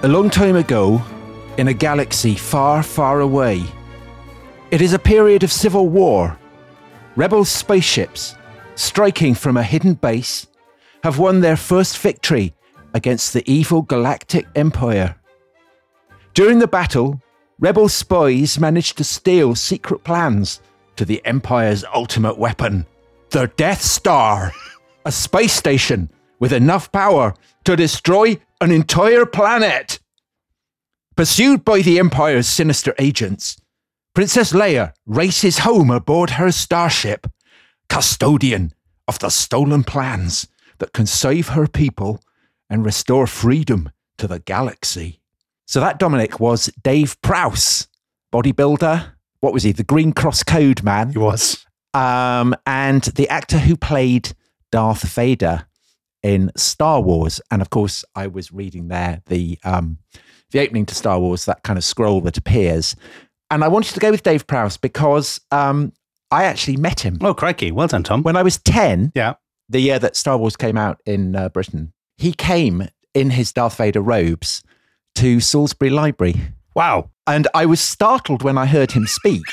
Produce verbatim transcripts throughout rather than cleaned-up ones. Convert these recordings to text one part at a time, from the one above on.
A long time ago, in a galaxy far, far away, it is a period of civil war. Rebel spaceships, striking from a hidden base, have won their first victory against the evil Galactic Empire. During the battle, rebel spies managed to steal secret plans to the Empire's ultimate weapon, the Death Star, a space station with enough power to destroy an entire planet. Pursued by the Empire's sinister agents, Princess Leia races home aboard her starship, custodian of the stolen plans that can save her people and restore freedom to the galaxy. So that, Dominic, was Dave Prowse, bodybuilder. What was he? The Green Cross Code man. He was. Um, and the actor who played Darth Vader in Star Wars. And of course, I was reading there the um, the opening to Star Wars, that kind of scroll that appears. And I wanted to go with Dave Prowse because um, I actually met him. Oh, crikey. Well done, Tom. When I was ten, yeah, the year that Star Wars came out in uh, Britain, he came in his Darth Vader robes to Salisbury Library. Wow. And I was startled when I heard him speak.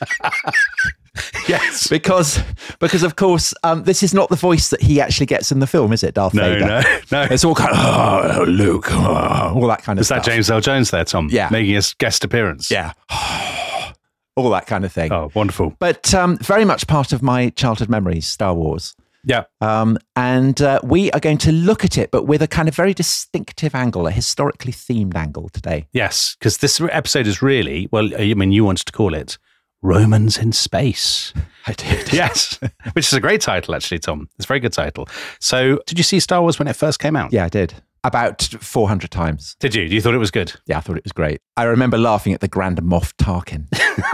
Yes. Because, because of course, um, this is not the voice that he actually gets in the film, is it, Darth no, Vader? No, no, It's all kind of, oh, Luke, oh, all that kind of is stuff. Is that James Earl Jones there, Tom? Yeah. Making his guest appearance? Yeah. All that kind of thing. Oh, wonderful. But um, very much part of my childhood memories, Star Wars. Yeah. Um, and uh, we are going to look at it, but with a kind of very distinctive angle, a historically themed angle today. Yes, because this episode is really, well, I mean, you wanted to call it Romans in Space. I did. Yes, which is a great title, actually, Tom. It's a very good title. So did you see Star Wars when it first came out? Yeah, I did. About four hundred times. Did you? You thought it was good? Yeah, I thought it was great. I remember laughing at the Grand Moff Tarkin.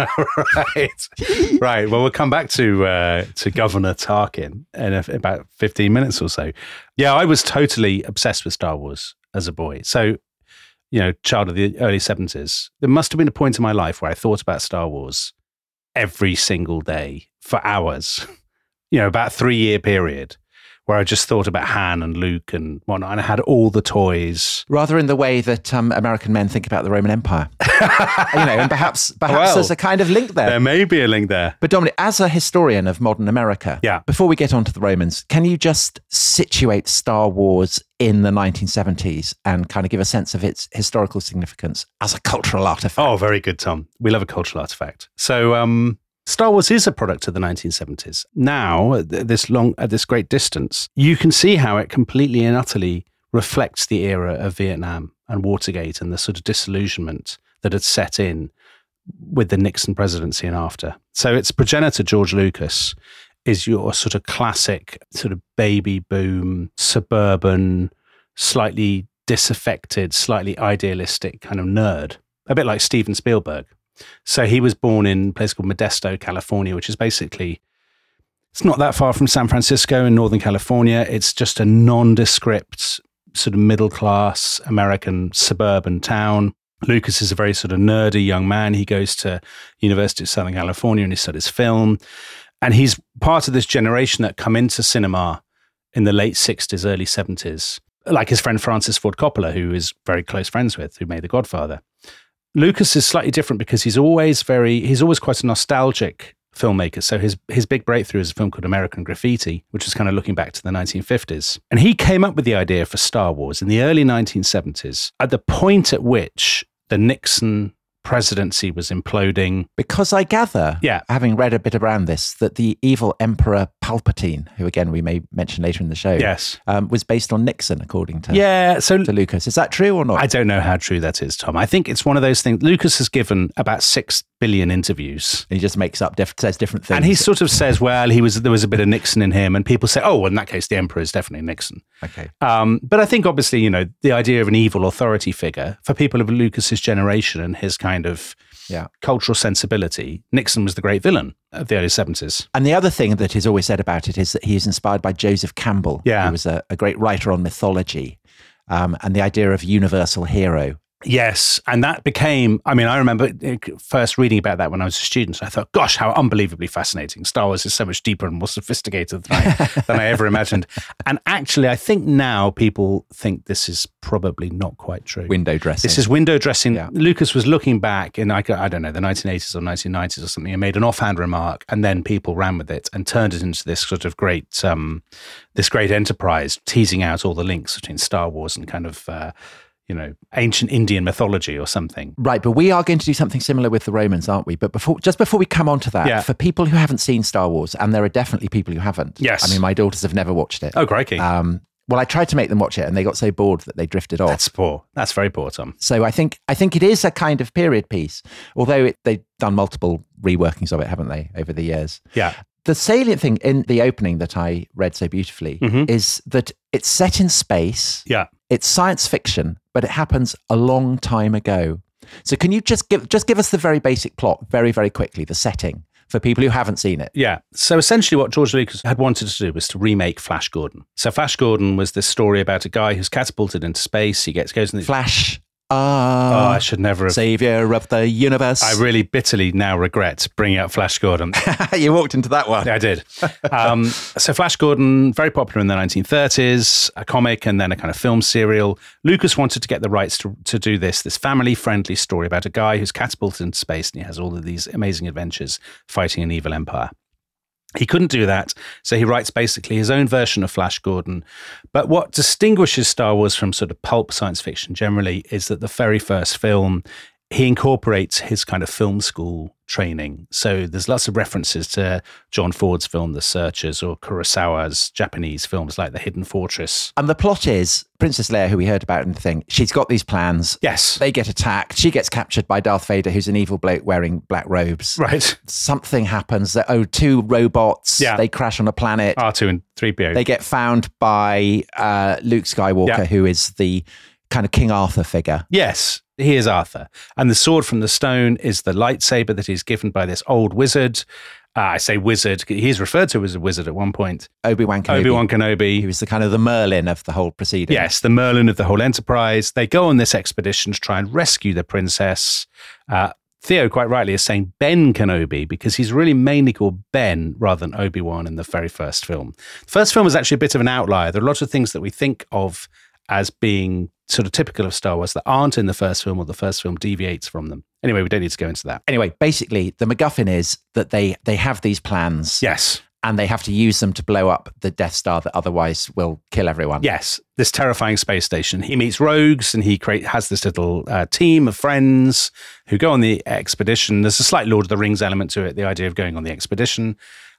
Right. Right. Well, we'll come back to uh, to Governor Tarkin in a, about fifteen minutes or so. Yeah, I was totally obsessed with Star Wars as a boy. So, you know, child of the early seventies. There must have been a point in my life where I thought about Star Wars every single day for hours. You know, about a three-year period, where I just thought about Han and Luke and whatnot, and I had all the toys. Rather in the way that um, American men think about the Roman Empire. You know, and perhaps perhaps Well, there's a kind of link there. There may be a link there. But Dominic, as a historian of modern America, yeah. before we get on to the Romans, can you just situate Star Wars in the nineteen seventies and kind of give a sense of its historical significance as a cultural artifact? Oh, very good, Tom. We love a cultural artifact. So, um, Star Wars is a product of the nineteen seventies. Now, at this long, at this great distance, you can see how it completely and utterly reflects the era of Vietnam and Watergate and the sort of disillusionment that had set in with the Nixon presidency and after. So its progenitor, George Lucas, is your sort of classic sort of baby boom, suburban, slightly disaffected, slightly idealistic kind of nerd, a bit like Steven Spielberg. So he was born in a place called Modesto, California, which is basically, it's not that far from San Francisco in Northern California. It's just a nondescript sort of middle-class American suburban town. Lucas is a very sort of nerdy young man. He goes to University of Southern California and he studies film. And he's part of this generation that come into cinema in the late sixties, early seventies, like his friend Francis Ford Coppola, who is very close friends with, who made The Godfather. Lucas is slightly different because he's always very, he's always quite a nostalgic filmmaker. So his his big breakthrough is a film called American Graffiti, which is kind of looking back to the nineteen fifties. And he came up with the idea for Star Wars in the early nineteen seventies, at the point at which the Nixon presidency was imploding. Because I gather, yeah. having read a bit around this, that the evil Emperor Palpatine, who again we may mention later in the show, yes, um, was based on Nixon, according to, yeah, so, to Lucas. Is that true or not? I don't know how true that is, Tom. I think it's one of those things. Lucas has given about six billion interviews. He just makes up, diff- says different things. And he sort of says, well, he was there was a bit of Nixon in him. And people say, oh, well, in that case, the Emperor is definitely Nixon. Okay. Um, but I think, obviously, you know, the idea of an evil authority figure, for people of Lucas's generation and his kind of yeah. cultural sensibility, Nixon was the great villain of the early seventies. And the other thing that is always said about it is that he is inspired by Joseph Campbell, yeah. who was a, a great writer on mythology, um, and the idea of universal hero Yes. And that became, I mean, I remember first reading about that when I was a student. I thought, gosh, how unbelievably fascinating. Star Wars is so much deeper and more sophisticated than I, than I ever imagined. And actually, I think now people think this is probably not quite true. Window dressing. This is window dressing. Yeah. Lucas was looking back in, I, I don't know, the nineteen eighties or nineteen nineties or something, and made an offhand remark, and then people ran with it and turned it into this sort of great, um, this great enterprise, teasing out all the links between Star Wars and kind of, uh, you know, ancient Indian mythology or something. Right, but we are going to do something similar with the Romans, aren't we? But before, just before we come on to that, Yeah. for people who haven't seen Star Wars, and there are definitely people who haven't. Yes. I mean, my daughters have never watched it. Oh, crikey. Um, well, I tried to make them watch it, and they got so bored that they drifted off. That's poor. That's very poor, Tom. So I think I think it is a kind of period piece, although it, they've done multiple reworkings of it, haven't they, over the years? Yeah. The salient thing in the opening that I read so beautifully Mhm. is that it's set in space. Yeah. It's science fiction, but it happens a long time ago. So can you just give just give us the very basic plot very, very quickly, the setting, for people who haven't seen it? Yeah. So essentially what George Lucas had wanted to do was to remake Flash Gordon. So Flash Gordon was this story about a guy who's catapulted into space. He gets goes in the... Flash, Oh, ah, I should never have... savior of the universe. I really bitterly now regret bringing up Flash Gordon. You walked into that one. I did. Um, so Flash Gordon, very popular in the nineteen thirties, a comic and then a kind of film serial. Lucas wanted to get the rights to, to do this, this family-friendly story about a guy who's catapulted into space and he has all of these amazing adventures fighting an evil empire. He couldn't do that, so he writes basically his own version of Flash Gordon. But what distinguishes Star Wars from sort of pulp science fiction generally is that the very first film, he incorporates his kind of film school training. So there's lots of references to John Ford's film The Searchers or Kurosawa's Japanese films like The Hidden Fortress. And the plot is Princess Leia, who we heard about in the thing, she's got these plans. Yes. They get attacked. She gets captured by Darth Vader, who's an evil bloke wearing black robes. Right. Something happens. That, oh, two robots. Yeah. They crash on a planet. R two and three P O. They get found by uh, Luke Skywalker, Yeah. who is the kind of King Arthur figure. Yes, he is Arthur. And the sword from the stone is the lightsaber that he's given by this old wizard. Uh, I say wizard. He's referred to as a wizard at one point. Obi-Wan Kenobi. Obi-Wan Kenobi. He was the kind of the Merlin of the whole proceeding. Yes, the Merlin of the whole enterprise. They go on this expedition to try and rescue the princess. Uh, Theo, quite rightly, is saying Ben Kenobi because he's really mainly called Ben rather than Obi-Wan in the very first film. The first film was actually a bit of an outlier. There are a lot of things that we think of as being sort of typical of Star Wars that aren't in the first film, or the first film deviates from them. Anyway, we don't need to go into that. Anyway, basically, the MacGuffin is that they they have these plans. Yes. And they have to use them to blow up the Death Star that otherwise will kill everyone. Yes, this terrifying space station. He meets rogues and he create, has this little uh, team of friends who go on the expedition. There's a slight Lord of the Rings element to it, the idea of going on the expedition.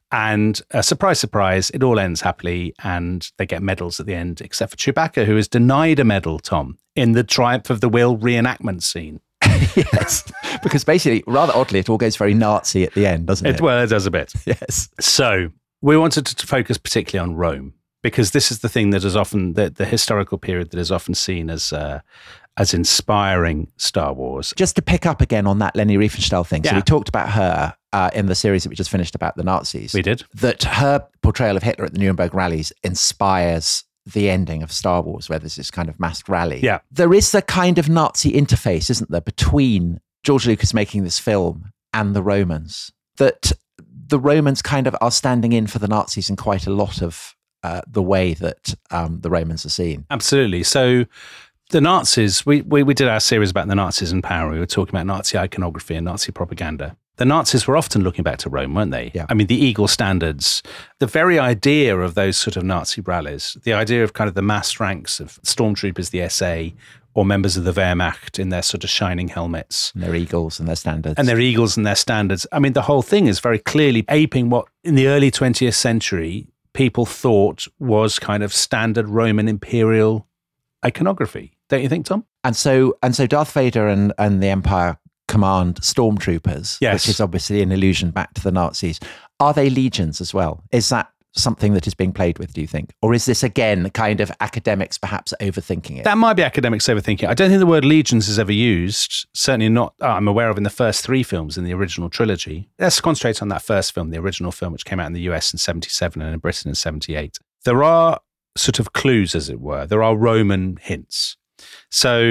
And uh, surprise, surprise, it all ends happily and they get medals at the end, except for Chewbacca, who is denied a medal, Tom, in the Triumph of the Will reenactment scene. Yes, because basically, rather oddly, it all goes very Nazi at the end, doesn't it? It, well, it does a bit. Yes. So we wanted to focus particularly on Rome, because this is the thing that is often, the, the historical period that is often seen as uh, as inspiring Star Wars. Just to pick up again on that Leni Riefenstahl thing. So Yeah. we talked about her uh, in the series that we just finished about the Nazis. We did. That her portrayal of Hitler at the Nuremberg rallies inspires the ending of Star Wars, where there's this kind of masked rally. Yeah. There is the kind of Nazi interface, isn't there, between George Lucas making this film and the Romans, that the Romans kind of are standing in for the Nazis in quite a lot of uh, the way that um, the Romans are seen. Absolutely. So the Nazis, we, we, we did our series about the Nazis in power. We were talking about Nazi iconography and Nazi propaganda. The Nazis were often looking back to Rome, weren't they? Yeah. I mean, the Eagle standards, the very idea of those sort of Nazi rallies, the idea of kind of the mass ranks of stormtroopers, the S A, or members of the Wehrmacht in their sort of shining helmets. And their eagles and their standards. And their eagles and their standards. I mean, the whole thing is very clearly aping what in the early twentieth century people thought was kind of standard Roman imperial iconography. Don't you think, Tom? And so and so Darth Vader and, and the Empire command stormtroopers, Yes. which is obviously an allusion back to the Nazis. Are they legions as well? Is that something that is being played with, do you think? Or is this, again, kind of academics perhaps overthinking it? That might be academics overthinking. I don't think the word legions is ever used. Certainly not, uh, I'm aware of in the first three films in the original trilogy. Let's concentrate on that first film, the original film, which came out in the U S in seventy-seven and in Britain in seventy-eight. There are sort of clues, as it were. There are Roman hints. So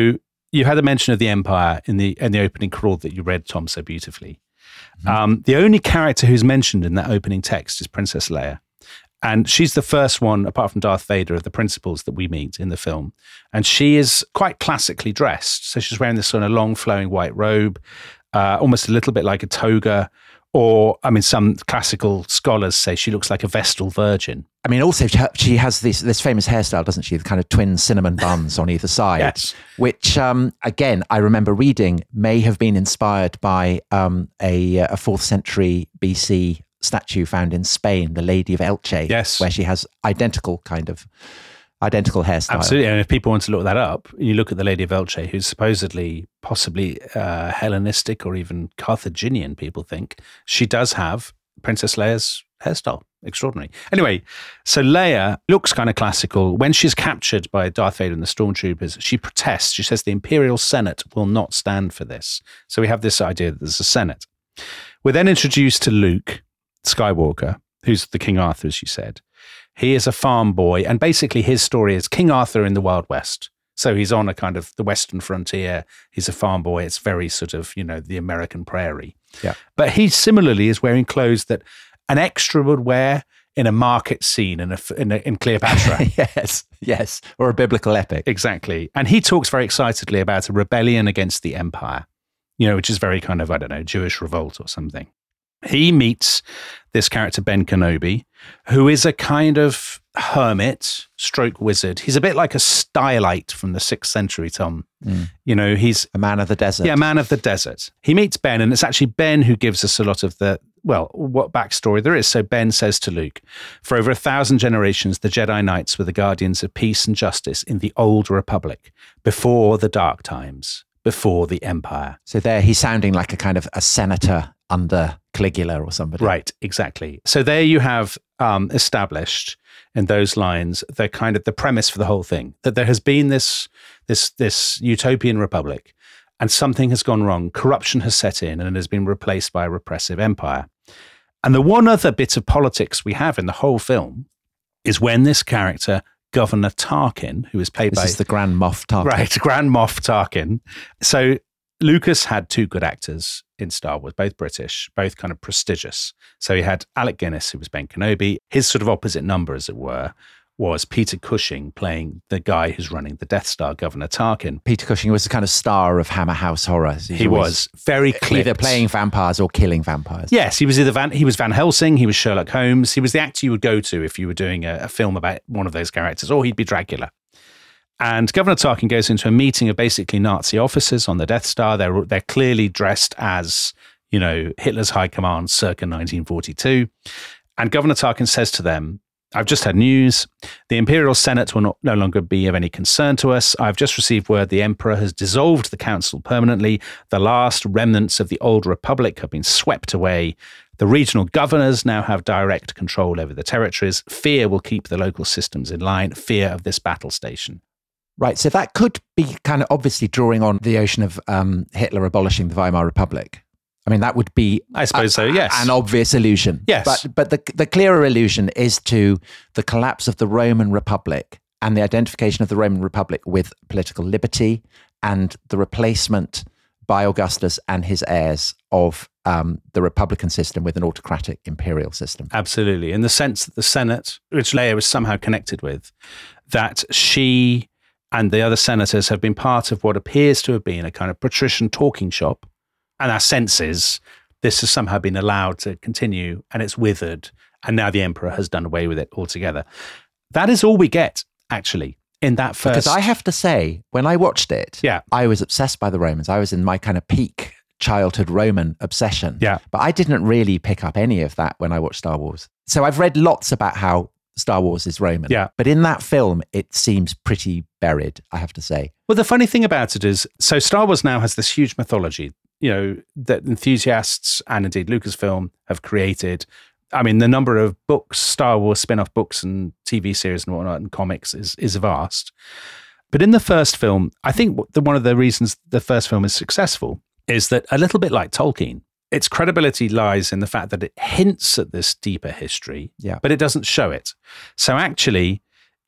you had a mention of the Empire in the in the opening crawl that you read, Tom, so beautifully. Mm-hmm. Um, the only character who's mentioned in that opening text is Princess Leia. And she's the first one, apart from Darth Vader, of the principals that we meet in the film. And she is quite classically dressed. So she's wearing this sort of long flowing white robe, uh, almost a little bit like a toga. Or, I mean, some classical scholars say she looks like a Vestal Virgin. I mean, also, she has this this famous hairstyle, doesn't she? The kind of twin cinnamon buns on either side. Yes. Which, um, again, I remember reading may have been inspired by um, a, a fourth century B C statue found in Spain, the Lady of Elche. Yes. Where she has identical kind of, identical hairstyle. Absolutely. And if people want to look that up, you look at the Lady of Elche, who's supposedly possibly uh, Hellenistic or even Carthaginian, people think. She does have Princess Leia's hairstyle. Extraordinary. Anyway, so Leia looks kind of classical. When she's captured by Darth Vader and the stormtroopers, she protests. She says the Imperial Senate will not stand for this. So we have this idea that there's a Senate. We're then introduced to Luke Skywalker, who's the King Arthur, as you said. He is a farm boy, and basically his story is King Arthur in the Wild West. So he's on a kind of the Western frontier. He's a farm boy. It's very sort of, you know, the American prairie. Yeah. But he similarly is wearing clothes that an extra would wear in a market scene in, a, in, a, in Cleopatra. yes, yes. Or a biblical epic. Exactly. And he talks very excitedly about a rebellion against the empire, you know, which is very kind of, I don't know, Jewish revolt or something. He meets this character, Ben Kenobi, who is a kind of hermit stroke wizard. He's a bit like a stylite from the sixth century, Tom. Mm. You know, he's a man of the desert. Yeah, man of the desert. He meets Ben, and it's actually Ben who gives us a lot of the, well, what backstory there is. So Ben says to Luke, for over a thousand generations, the Jedi Knights were the guardians of peace and justice in the old Republic, before the dark times, before the Empire. So there he's sounding like a kind of a senator under Caligula or somebody. Right, exactly. So there you have um, established in those lines the kind of the premise for the whole thing, that there has been this this this utopian republic and something has gone wrong. Corruption has set in and it has been replaced by a repressive empire. And the one other bit of politics we have in the whole film is when this character, Governor Tarkin, who is played this by... This is the Grand Moff Tarkin. Right, Grand Moff Tarkin. So Lucas had two good actors in Star Wars, both British, both kind of prestigious. So he had Alec Guinness, who was Ben Kenobi. His sort of opposite number, as it were, was Peter Cushing playing the guy who's running the Death Star, Governor Tarkin. Peter Cushing was the kind of star of Hammer House Horror. He's he was very clipped. Either playing vampires or killing vampires. Yes, he was either Van, he was Van Helsing, he was Sherlock Holmes. He was the actor you would go to if you were doing a, a film about one of those characters, or he'd be Dracula. And Governor Tarkin goes into a meeting of basically Nazi officers on the Death Star. They're they're clearly dressed as, you know, Hitler's high command circa nineteen forty-two. And Governor Tarkin says to them, I've just had news. The Imperial Senate will not, no longer be of any concern to us. I've just received word the Emperor has dissolved the council permanently. The last remnants of the old Republic have been swept away. The regional governors now have direct control over the territories. Fear will keep the local systems in line. Fear of this battle station. Right, so that could be kind of obviously drawing on the ocean of um, Hitler abolishing the Weimar Republic. I mean, that would be, I suppose a, so, yes, an obvious allusion. Yes, but but the the clearer allusion is to the collapse of the Roman Republic and the identification of the Roman Republic with political liberty and the replacement by Augustus and his heirs of um, the republican system with an autocratic imperial system. Absolutely, in the sense that the Senate, which Leia was somehow connected with, that she and the other senators have been part of what appears to have been a kind of patrician talking shop. And our sense is this has somehow been allowed to continue and it's withered. And now the Emperor has done away with it altogether. That is all we get, actually, in that first... Because I have to say, when I watched it, yeah. I was obsessed by the Romans. I was in my kind of peak childhood Roman obsession. Yeah. But I didn't really pick up any of that when I watched Star Wars. So I've read lots about how Star Wars is Roman. Yeah. But in that film, it seems pretty buried, I have to say. Well, the funny thing about it is, so Star Wars now has this huge mythology, you know, that enthusiasts and indeed Lucasfilm have created. I mean, the number of books, Star Wars spin-off books and T V series and whatnot and comics is is vast. But in the first film, I think the, one of the reasons the first film is successful is that, a little bit like Tolkien, its credibility lies in the fact that it hints at this deeper history, yeah. but it doesn't show it. So actually,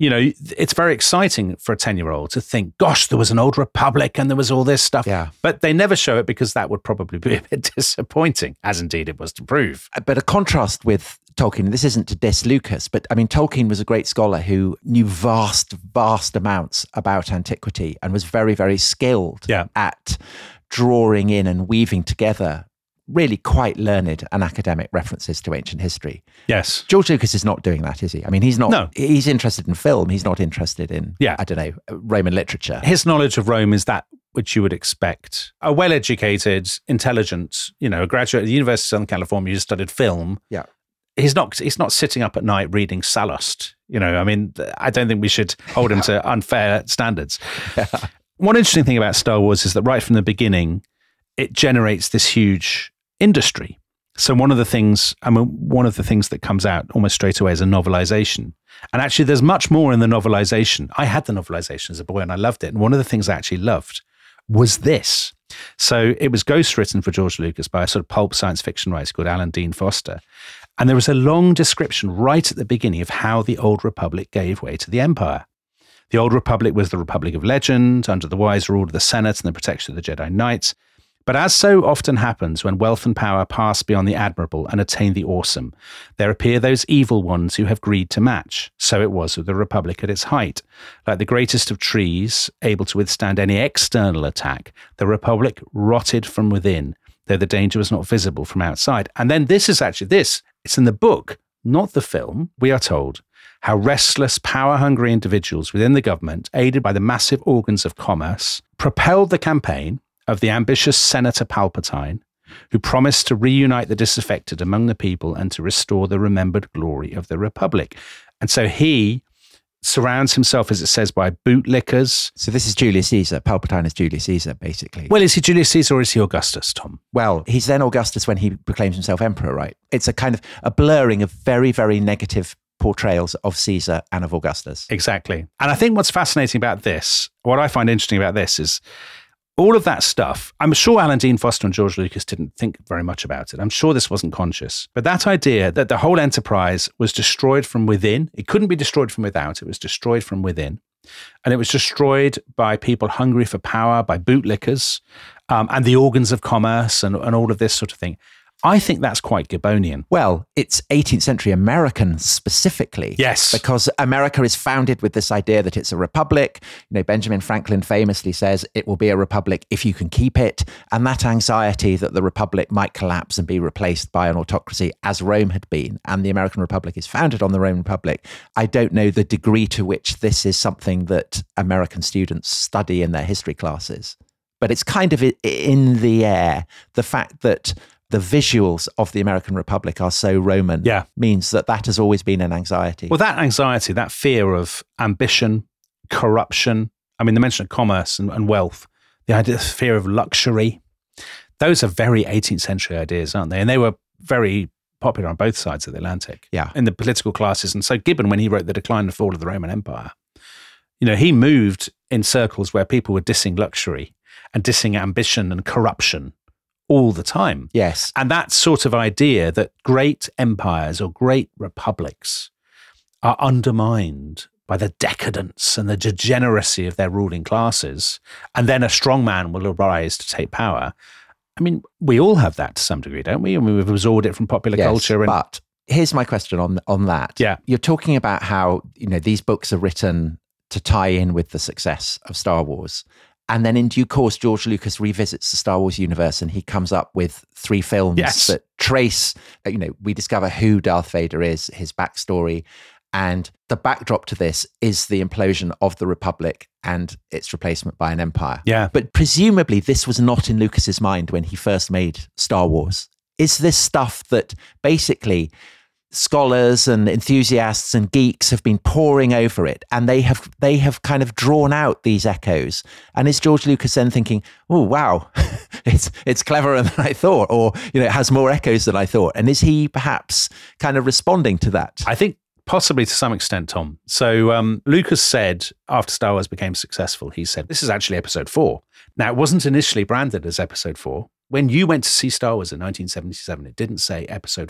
you know, it's very exciting for a ten-year-old to think, gosh, there was an old republic and there was all this stuff. Yeah. But they never show it because that would probably be a bit disappointing, as indeed it was to prove. But a contrast with Tolkien, this isn't to diss Lucas, but I mean, Tolkien was a great scholar who knew vast, vast amounts about antiquity and was very, very skilled yeah. at drawing in and weaving together really quite learned and academic references to ancient history. Yes. George Lucas is not doing that, is he? I mean, he's not, no. he's interested in film. He's not interested in, yeah. I don't know, Roman literature. His knowledge of Rome is that which you would expect. A well-educated, intelligent, you know, a graduate at the University of Southern California who studied film. Yeah. He's not, he's not sitting up at night reading Sallust. You know, I mean, I don't think we should hold him to unfair standards. Yeah. One interesting thing about Star Wars is that right from the beginning, it generates this huge industry. So one of the things, I mean, one of the things that comes out almost straight away is a novelization. And actually, there's much more in the novelization. I had the novelization as a boy and I loved it. And one of the things I actually loved was this. So it was ghostwritten for George Lucas by a sort of pulp science fiction writer called Alan Dean Foster. And there was a long description right at the beginning of how the Old Republic gave way to the Empire. The Old Republic was the Republic of legend, under the wise rule of the Senate and the protection of the Jedi Knights. But as so often happens when wealth and power pass beyond the admirable and attain the awesome, there appear those evil ones who have greed to match. So it was with the Republic at its height. Like the greatest of trees, able to withstand any external attack, the Republic rotted from within, though the danger was not visible from outside. And then this is actually this, it's in the book, not the film. We are told how restless, power-hungry individuals within the government, aided by the massive organs of commerce, propelled the campaign of the ambitious Senator Palpatine, who promised to reunite the disaffected among the people and to restore the remembered glory of the Republic. And so he surrounds himself, as it says, by bootlickers. So this is Julius Caesar. Palpatine is Julius Caesar, basically. Well, is he Julius Caesar or is he Augustus, Tom? Well, he's then Augustus when he proclaims himself emperor, right? It's a kind of a blurring of very, very negative portrayals of Caesar and of Augustus. Exactly. And I think what's fascinating about this, what I find interesting about this is all of that stuff. I'm sure Alan Dean Foster and George Lucas didn't think very much about it. I'm sure this wasn't conscious. But that idea that the whole enterprise was destroyed from within, it couldn't be destroyed from without, it was destroyed from within. And it was destroyed by people hungry for power, by bootlickers, um, and the organs of commerce and, and all of this sort of thing. I think that's quite Gibbonian. Well, it's eighteenth century American specifically. Yes. Because America is founded with this idea that it's a republic. You know, Benjamin Franklin famously says it will be a republic if you can keep it. And that anxiety that the republic might collapse and be replaced by an autocracy as Rome had been, and the American Republic is founded on the Roman Republic. I don't know the degree to which this is something that American students study in their history classes, but it's kind of in the air. The fact that the visuals of the American Republic are so Roman yeah. means that that has always been an anxiety. Well, that anxiety, that fear of ambition, corruption, I mean, the mention of commerce and, and wealth, the idea of fear of luxury, those are very eighteenth century ideas, aren't they? And they were very popular on both sides of the Atlantic, yeah. in the political classes. And so Gibbon, when he wrote The Decline and Fall of the Roman Empire, you know, he moved in circles where people were dissing luxury and dissing ambition and corruption all the time. Yes. And that sort of idea that great empires or great republics are undermined by the decadence and the degeneracy of their ruling classes, and then a strong man will arise to take power. I mean, we all have that to some degree, don't we? I mean, we've absorbed it from popular yes, culture. And but here's my question on on that. Yeah. You're talking about how, you know, these books are written to tie in with the success of Star Wars. And then in due course, George Lucas revisits the Star Wars universe and he comes up with three films yes. that trace, you know, we discover who Darth Vader is, his backstory. And the backdrop to this is the implosion of the Republic and its replacement by an empire. Yeah. But presumably this was not in Lucas's mind when he first made Star Wars. Is this stuff that basically scholars and enthusiasts and geeks have been poring over it, and they have they have kind of drawn out these echoes? And is George Lucas then thinking, oh wow, it's it's cleverer than I thought, or you know, it has more echoes than I thought? And is he perhaps kind of responding to that? I think possibly to some extent, Tom. So um, Lucas said after Star Wars became successful, he said, this is actually episode four. Now, it wasn't initially branded as episode four. When you went to see Star Wars in nineteen seventy-seven, it didn't say episode four.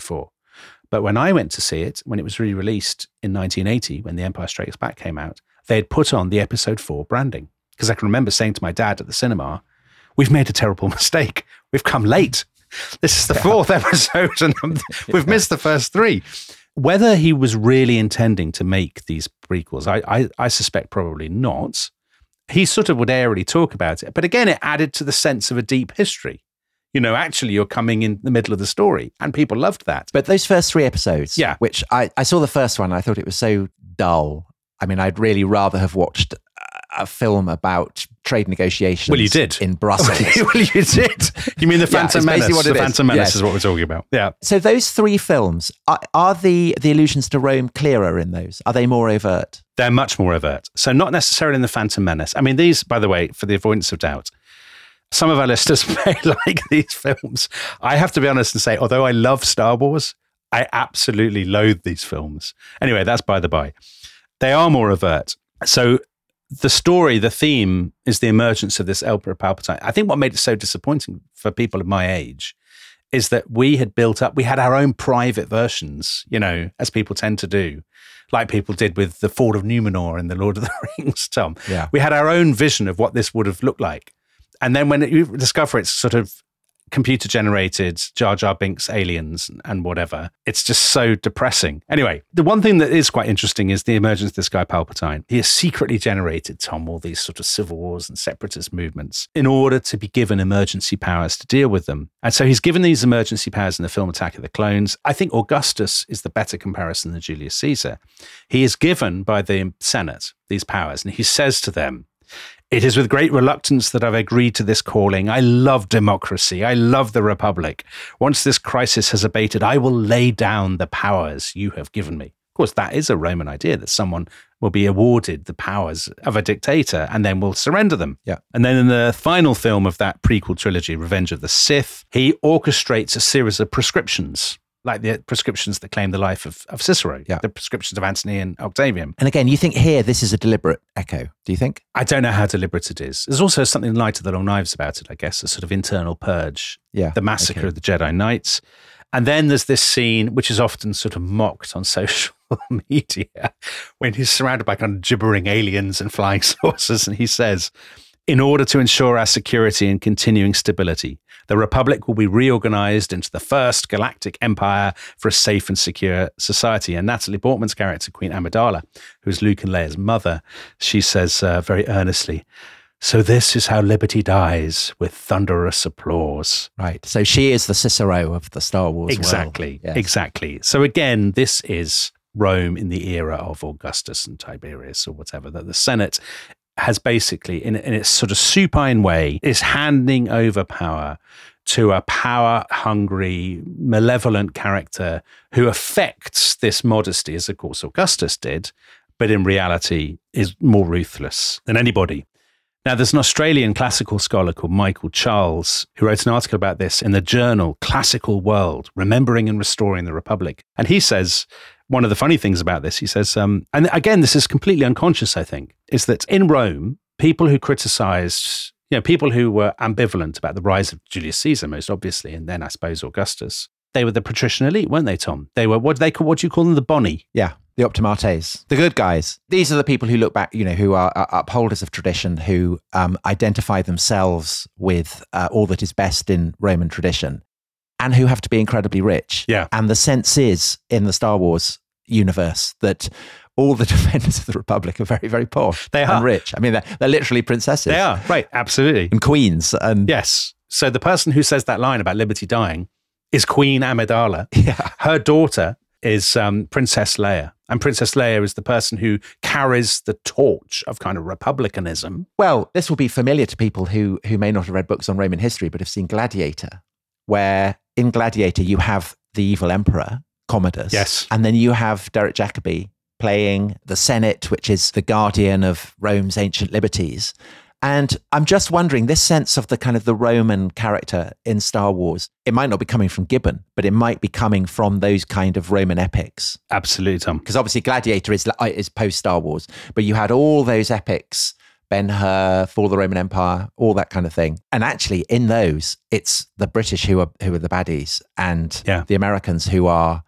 But when I went to see it, when it was re-released in nineteen eighty, when The Empire Strikes Back came out, they had put on the episode four branding. Because I can remember saying to my dad at the cinema, we've made a terrible mistake. We've come late. This is the yeah. fourth episode and we've yeah. missed the first three. Whether he was really intending to make these prequels, I, I, I suspect probably not. He sort of would airily talk about it. But again, it added to the sense of a deep history. You know, actually, you're coming in the middle of the story, and people loved that. But those first three episodes, yeah. which I, I saw the first one, and I thought it was so dull. I mean, I'd really rather have watched a film about trade negotiations. Well, you did. In Brussels. Well, you did. You mean the Phantom yeah, Menace? What the it Phantom is. Menace yes. is what we're talking about. Yeah. So those three films, are, are the, the allusions to Rome clearer in those? Are they more overt? They're much more overt. So not necessarily in the Phantom Menace. I mean, these, by the way, for the avoidance of doubt, some of our listeners may like these films. I have to be honest and say, although I love Star Wars, I absolutely loathe these films. Anyway, that's by the by. They are more overt. So the story, the theme is the emergence of this Emperor Palpatine. I think what made it so disappointing for people of my age is that we had built up, we had our own private versions, you know, as people tend to do, like people did with the Fall of Numenor in The Lord of the Rings, Tom. Yeah. We had our own vision of what this would have looked like. And then when you discover it's sort of computer generated Jar Jar Binks aliens and whatever, it's just so depressing. Anyway, the one thing that is quite interesting is the emergence of this guy Palpatine. He has secretly generated, Tom, all these sort of civil wars and separatist movements in order to be given emergency powers to deal with them. And so he's given these emergency powers in the film Attack of the Clones. I think Augustus is the better comparison than Julius Caesar. He is given by the Senate these powers, and he says to them, "It is with great reluctance that I've agreed to this calling. I love democracy. I love the Republic. Once this crisis has abated, I will lay down the powers you have given me." Of course, that is a Roman idea, that someone will be awarded the powers of a dictator and then will surrender them. Yeah. And then in the final film of that prequel trilogy, Revenge of the Sith, he orchestrates a series of prescriptions, like the prescriptions that claim the life of, of Cicero, yeah. the prescriptions of Antony and Octavian. And again, you think here this is a deliberate echo, do you think? I don't know how deliberate it is. There's also something light of the Long Knives about it, I guess, a sort of internal purge, yeah, the massacre okay. of the Jedi Knights. And then there's this scene, which is often sort of mocked on social media, when he's surrounded by kind of gibbering aliens and flying saucers, and he says, "In order to ensure our security and continuing stability, the Republic will be reorganized into the first galactic empire for a safe and secure society." And Natalie Portman's character, Queen Amidala, who's Luke and Leia's mother, she says uh, very earnestly, "So this is how liberty dies, with thunderous applause." Right. So she is the Cicero of the Star Wars Exactly. world. Yes. Exactly. So again, this is Rome in the era of Augustus and Tiberius or whatever, that the Senate has basically, in, in its sort of supine way, is handing over power to a power-hungry, malevolent character who affects this modesty, as of course Augustus did, but in reality is more ruthless than anybody. Now, there's an Australian classical scholar called Michael Charles who wrote an article about this in the journal Classical World, Remembering and Restoring the Republic. And he says, one of the funny things about this, he says, um, and again, this is completely unconscious, I think, is that in Rome, people who criticized, you know, people who were ambivalent about the rise of Julius Caesar, most obviously, and then I suppose Augustus, they were the patrician elite, weren't they, Tom? They were, what do they call, what do you call them? The Boni. Yeah. The optimates, the good guys. These are the people who look back, you know, who are, are upholders of tradition, who um, identify themselves with uh, all that is best in Roman tradition, and who have to be incredibly rich. Yeah. And the sense is in the Star Wars universe that all the defenders of the Republic are very, very poor. They are. And rich. I mean, they're, they're literally princesses. They are, right, absolutely. And queens. And yes. So the person who says that line about liberty dying is Queen Amidala. Yeah. Her daughter is um, Princess Leia. And Princess Leia is the person who carries the torch of kind of republicanism. Well, this will be familiar to people who who may not have read books on Roman history, but have seen Gladiator, where in Gladiator you have the evil emperor, Commodus. Yes. And then you have Derek Jacobi playing the Senate, which is the guardian of Rome's ancient liberties. And I'm just wondering, this sense of the kind of the Roman character in Star Wars, it might not be coming from Gibbon, but it might be coming from those kind of Roman epics. Absolutely, Tom. Because obviously Gladiator is, is post-Star Wars, but you had all those epics, Ben-Hur, Fall of the Roman Empire, all that kind of thing. And actually in those, it's the British who are who are the baddies and yeah. the Americans who are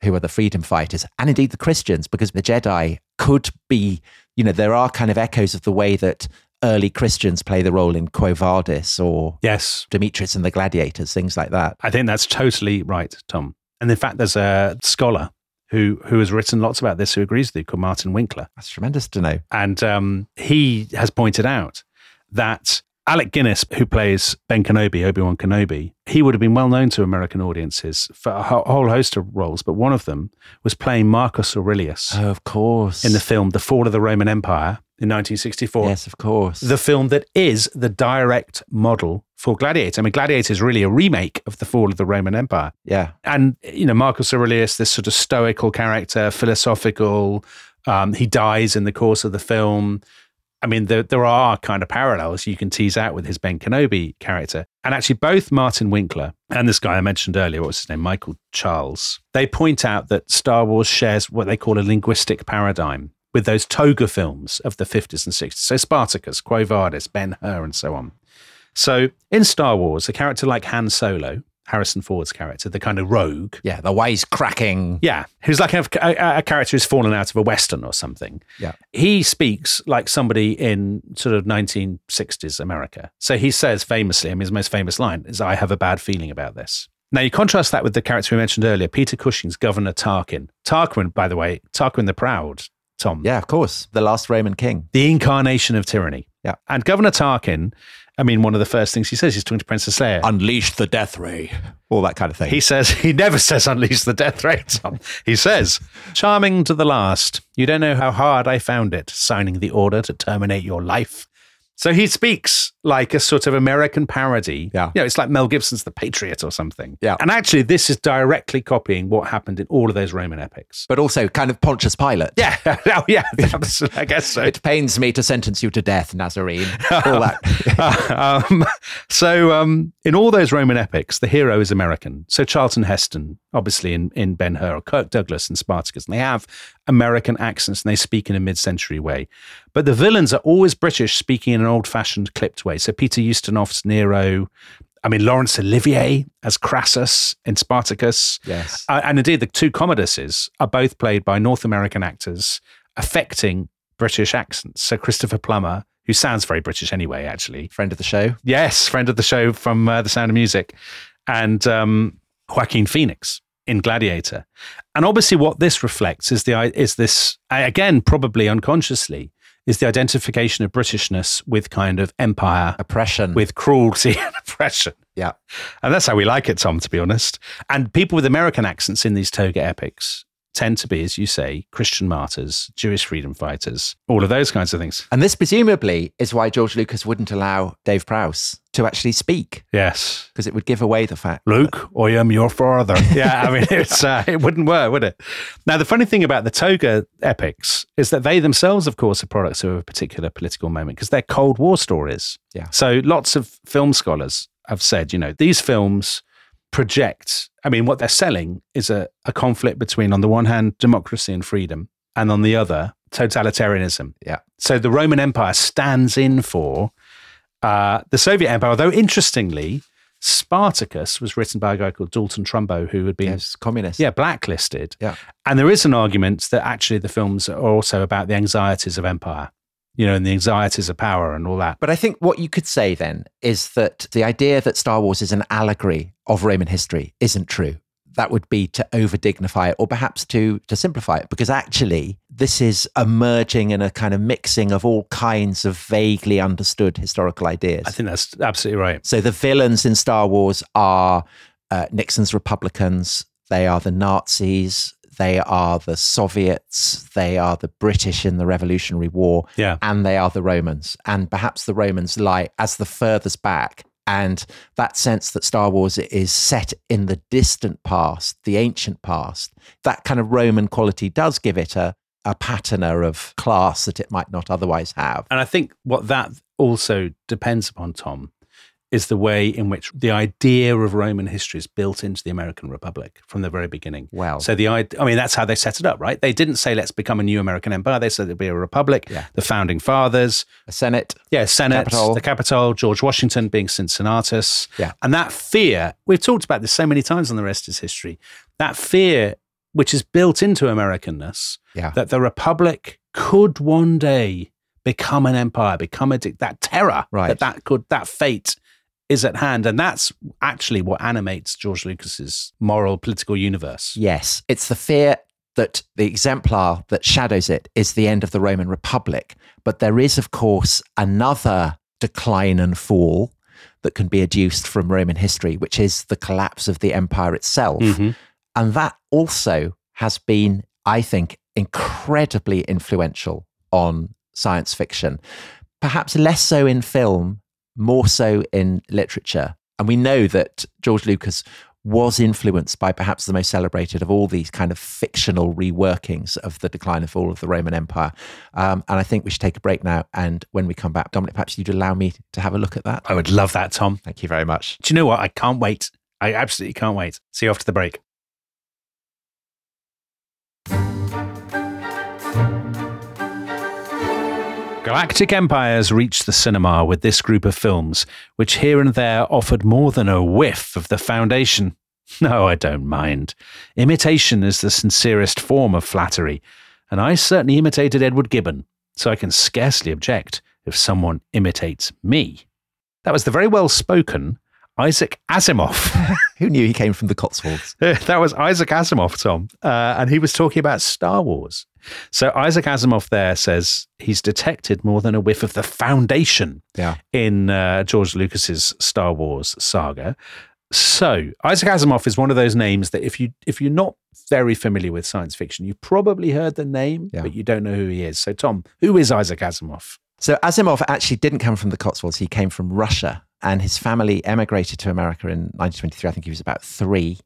who are the freedom fighters, and indeed the Christians, because the Jedi could be, you know, there are kind of echoes of the way that early Christians play the role in Quo Vadis or yes, Demetrius and the Gladiators, things like that. I think that's totally right, Tom. And in fact, there's a scholar who who has written lots about this who agrees with you, called Martin Winkler. That's tremendous to know. And um, he has pointed out that Alec Guinness, who plays Ben Kenobi, Obi-Wan Kenobi, he would have been well known to American audiences for a whole host of roles, but one of them was playing Marcus Aurelius. Oh, of course. In the film The Fall of the Roman Empire in nineteen sixty-four. Yes, of course. The film that is the direct model for Gladiator. I mean, Gladiator is really a remake of The Fall of the Roman Empire. Yeah. And, you know, Marcus Aurelius, this sort of stoical character, philosophical, um, he dies in the course of the film. I mean, there, there are kind of parallels you can tease out with his Ben Kenobi character. And actually, both Martin Winkler and this guy I mentioned earlier, what was his name, Michael Charles, they point out that Star Wars shares what they call a linguistic paradigm with those toga films of the fifties and sixties. So Spartacus, Quo Vadis, Ben-Hur, and so on. So in Star Wars, a character like Han Solo, Harrison Ford's character, the kind of rogue. Yeah, the wisecracking. Yeah, who's like a, a, a character who's fallen out of a Western or something. Yeah. He speaks like somebody in sort of nineteen sixties America. So he says famously, I mean, his most famous line is, "I have a bad feeling about this." Now, you contrast that with the character we mentioned earlier, Peter Cushing's Governor Tarquin. Tarquin, by the way, Tarquin the Proud, Tom. Yeah, of course. The last Roman king. The incarnation of tyranny. Yeah. And Governor Tarquin, I mean, one of the first things he says, he's talking to Princess Leia. Unleash the death ray. All that kind of thing. He says, he never says unleash the death ray, Tom. He says, charming to the last. You don't know how hard I found it, signing the order to terminate your life. So he speaks like a sort of American parody. Yeah. You know, it's like Mel Gibson's The Patriot or something. Yeah. And actually, this is directly copying what happened in all of those Roman epics. But also kind of Pontius Pilate. Yeah. Oh, yeah. I guess so. It pains me to sentence you to death, Nazarene. All that. um, so um, in all those Roman epics, the hero is American. So Charlton Heston, obviously in, in Ben-Hur, or Kirk Douglas in Spartacus, and they have American accents and they speak in a mid-century way. But the villains are always British, speaking in an old-fashioned clipped way. So Peter Ustinov's Nero, I mean, Laurence Olivier as Crassus in Spartacus. Yes. Uh, and indeed, the two Commoduses are both played by North American actors affecting British accents. So Christopher Plummer, who sounds very British anyway, actually. Friend of the show. Yes, friend of the show from uh, The Sound of Music. And um, Joaquin Phoenix in Gladiator. And obviously what this reflects is the is this, again, probably unconsciously, is the identification of Britishness with kind of empire. Oppression. With cruelty and oppression. Yeah. And that's how we like it, Tom, to be honest. And people with American accents in these toga epics tend to be, as you say, Christian martyrs, Jewish freedom fighters, all of those kinds of things. And this presumably is why George Lucas wouldn't allow Dave Prowse to actually speak. Yes. Because it would give away the fact. Luke, I am your father. Yeah, I mean, it's uh, it wouldn't work, would it? Now, the funny thing about the toga epics is that they themselves, of course, are products of a particular political moment because they're Cold War stories. Yeah. So lots of film scholars have said, you know, these films project, I mean, what they're selling is a, a conflict between, on the one hand, democracy and freedom, and on the other, totalitarianism. Yeah. So the Roman Empire stands in for uh, the Soviet Empire, although interestingly, Spartacus was written by a guy called Dalton Trumbo, who had been Yes, communist. yeah, blacklisted. Yeah. And there is an argument that actually the films are also about the anxieties of empire, you know, and the anxieties of power and all that. But I think what you could say then is that the idea that Star Wars is an allegory of Roman history isn't true. That would be to over-dignify it, or perhaps to to simplify it, because actually this is a merging and a kind of mixing of all kinds of vaguely understood historical ideas. I think that's absolutely right. So the villains in Star Wars are uh, Nixon's Republicans, they are the Nazis, they are the Soviets, they are the British in the Revolutionary War, Yeah. and they are the Romans. And perhaps the Romans lie as the furthest back. And that sense that Star Wars is set in the distant past, the ancient past, that kind of Roman quality does give it a, a patina of class that it might not otherwise have. And I think what that also depends upon, Tom, is the way in which the idea of Roman history is built into the American Republic from the very beginning. Well. So the I mean, that's how they set it up, right? They didn't say, let's become a new American empire. They said it'd be a republic, Yeah. the founding fathers. A Senate. Yeah, Senate, Capitol. the Capitol, George Washington being Cincinnatus. Yeah. And that fear, we've talked about this so many times on The Rest is History, that fear which is built into Americanness, Yeah. that the Republic could one day become an empire, become a dic- that terror, Right. that that could that fate is at hand, and that's actually what animates George Lucas's moral political universe. Yes, it's the fear that the exemplar that shadows it is the end of the Roman Republic. But there is, of course, another decline and fall that can be adduced from Roman history, which is the collapse of the empire itself. Mm-hmm. And that also has been, I think, incredibly influential on science fiction. Perhaps less so in film, more so in literature. And we know that George Lucas was influenced by perhaps the most celebrated of all these kind of fictional reworkings of the decline and fall of the Roman Empire. Um, and I think we should take a break now. And when we come back, Dominic, perhaps you'd allow me to have a look at that. I would love that, Tom. Thank you very much. Do you know what? I can't wait. I absolutely can't wait. See you after the break. Galactic Empires reached the cinema with this group of films, which here and there offered more than a whiff of the foundation. No, I don't mind. Imitation is the sincerest form of flattery, and I certainly imitated Edward Gibbon, so I can scarcely object if someone imitates me. That was the very well-spoken Isaac Asimov. Who knew he came from the Cotswolds? That was Isaac Asimov, Tom, uh, and he was talking about Star Wars. So Isaac Asimov there says he's detected more than a whiff of the foundation Yeah. in uh, George Lucas's Star Wars saga. So Isaac Asimov is one of those names that if you if you're not very familiar with science fiction, you've probably heard the name, Yeah. but you don't know who he is. So Tom, who is Isaac Asimov? So Asimov actually didn't come from the Cotswolds. He came from Russia, and his family emigrated to America in nineteen twenty-three. I think he was about three.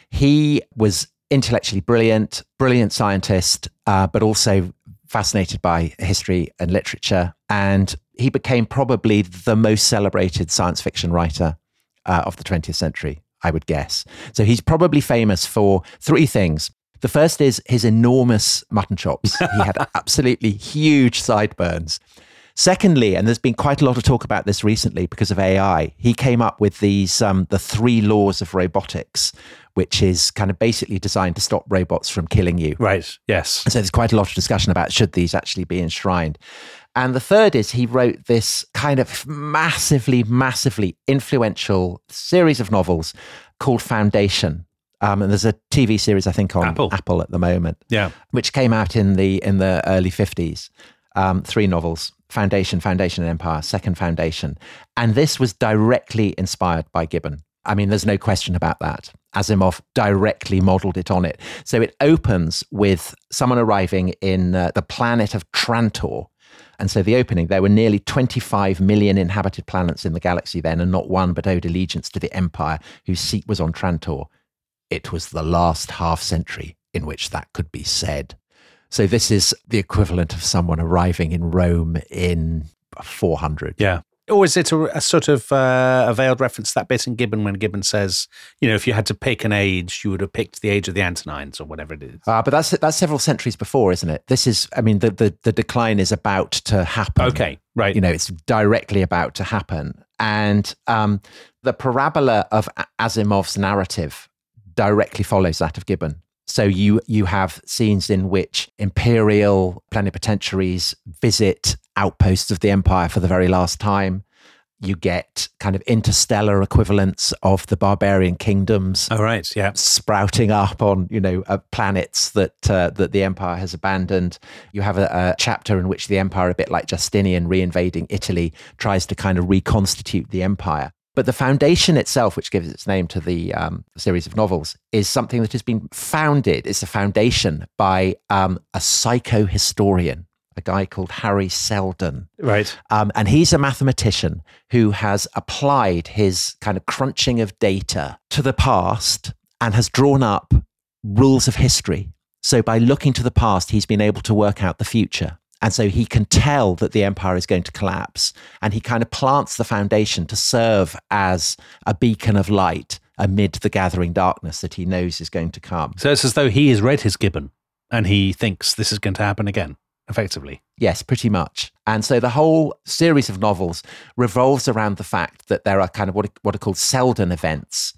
He was intellectually brilliant, brilliant scientist, uh, but also fascinated by history and literature. And he became probably the most celebrated science fiction writer uh, of the twentieth century, I would guess. So he's probably famous for three things. The first is his enormous mutton chops. He had absolutely huge sideburns. Secondly, and there's been quite a lot of talk about this recently because of A I, he came up with these um, the three laws of robotics, which is kind of basically designed to stop robots from killing you. Right, yes. And so there's quite a lot of discussion about should these actually be enshrined. And the third is he wrote this kind of massively, massively influential series of novels called Foundation. Um, and there's a T V series, I think, on Apple. Apple at the moment, Yeah. which came out in the in the early fifties. Um, three novels, Foundation, Foundation and Empire, Second Foundation. And this was directly inspired by Gibbon. I mean, there's no question about that. Asimov directly modeled it on it. So it opens with someone arriving in uh, the planet of Trantor. And so the opening, there were nearly twenty-five million inhabited planets in the galaxy then, and not one but owed allegiance to the Empire, whose seat was on Trantor. It was the last half century in which that could be said. So this is the equivalent of someone arriving in Rome in four hundred. Yeah. Or is it a, a sort of uh, a veiled reference to that bit in Gibbon when Gibbon says, you know, if you had to pick an age, you would have picked the age of the Antonines or whatever it is? Uh, but that's that's several centuries before, isn't it? This is, I mean, the, the, the decline is about to happen. Okay, right. You know, it's directly about to happen. And um, the parabola of Asimov's narrative directly follows that of Gibbon. So you you have scenes in which imperial plenipotentiaries visit outposts of the empire for the very last time. You get kind of interstellar equivalents of the barbarian kingdoms. Oh, right, yeah. Sprouting up on, you know, uh, planets that uh, that the empire has abandoned. You have a, a chapter in which the empire, a bit like Justinian reinvading Italy, tries to kind of reconstitute the empire. But the foundation itself, which gives its name to the um, series of novels, is something that has been founded. It's a foundation by um, a psychohistorian, a guy called Harry Seldon. Right. Um, and he's a mathematician who has applied his kind of crunching of data to the past and has drawn up rules of history. So by looking to the past, he's been able to work out the future. And so he can tell that the empire is going to collapse, and he kind of plants the foundation to serve as a beacon of light amid the gathering darkness that he knows is going to come. So it's as though he has read his Gibbon and he thinks this is going to happen again, effectively. Yes, pretty much. And so the whole series of novels revolves around the fact that there are kind of what are, what are called Seldon events.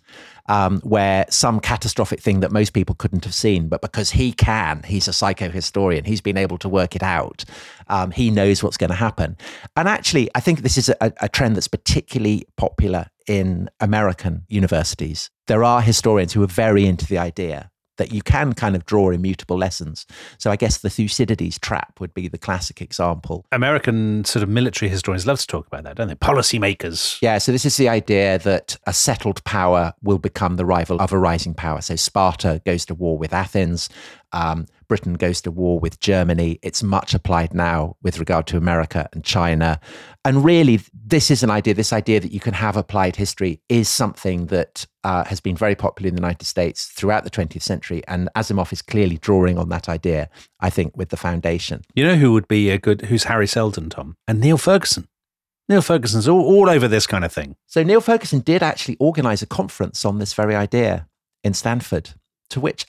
um, where some catastrophic thing that most people couldn't have seen, but because he can, he's a psychohistorian, he's been able to work it out. Um, he knows what's going to happen. And actually, I think this is a, a trend that's particularly popular in American universities. There are historians who are very into the idea that you can kind of draw immutable lessons. So I guess the Thucydides trap would be the classic example. American sort of military historians love to talk about that, don't they? Policymakers. Yeah, so this is the idea that a settled power will become the rival of a rising power. So Sparta goes to war with Athens. Um, Britain goes to war with Germany. It's much applied now with regard to America and China. And really, this is an idea, this idea that you can have applied history is something that uh, has been very popular in the United States throughout the twentieth century. And Asimov is clearly drawing on that idea, I think, with The Foundation. You know who would be a good, who's Harry Seldon, Tom? And Neil Ferguson. Neil Ferguson's all, all over this kind of thing. So Neil Ferguson did actually organise a conference on this very idea in Stanford, to which